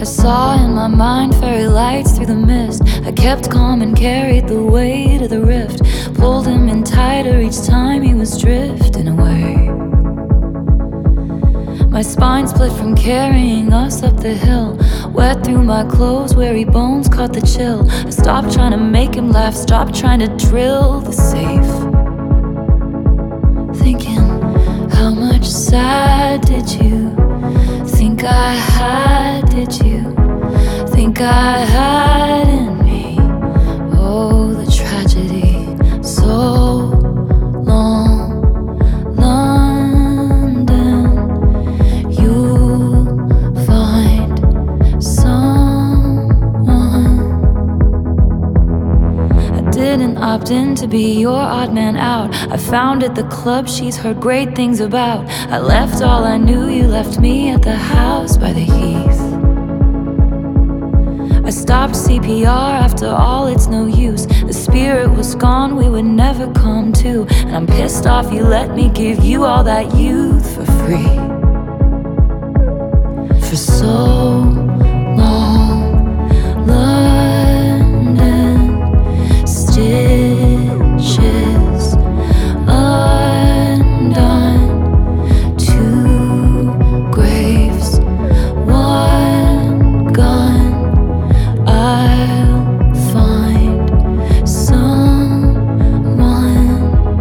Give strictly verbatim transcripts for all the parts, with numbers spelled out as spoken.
I saw in my mind fairy lights through the mist. I kept calm and carried the weight of the rift. Pulled him in tighter each time he was drifting away. My spine split from carrying us up the hill. Wet through my clothes, weary bones caught the chill. I stopped trying to make him laugh, stopped trying to drill the safe. Thinking, how much sad did you think I had, did you think I had in me? Oh, the tragedy, so long, London, you'll find someone. I didn't opt in to be your odd man out. I founded the club she's heard great things about. I left all I knew, you left me at the house by the heath. I stopped C P R, after all it's no use. The spirit was gone, we would never come to. And I'm pissed off you let me give you all that youth for free. For so long, London, stitches undone, two graves, one gun. I'll find someone.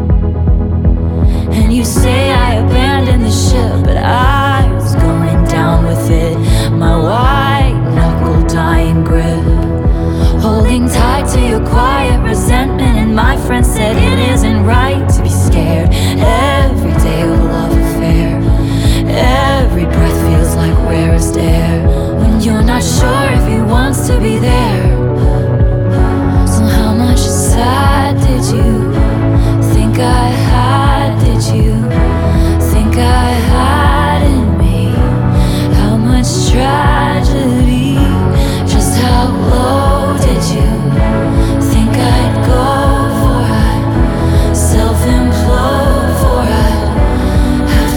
And you say I abandoned the ship, but I was going down with it. My white knuckle dying grip, holding tight to your quiet resentment. And my friend said it isn't right to be scared. Every day a love affair, every breath feels like rarest air. When you're not sure if he wants to be there. So how much sad did you think I had, did you think I had in me? How much tragedy, just how low did you think I'd go for? I'd self-implode for I'd have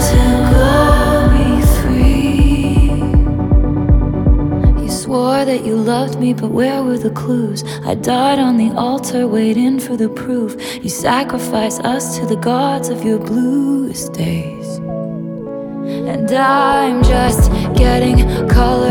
to go be free. You swore that you loved me, but where were the clues? I died on the altar waiting for the proof. You sacrificed us to the gods of your bluest days. And I'm just getting color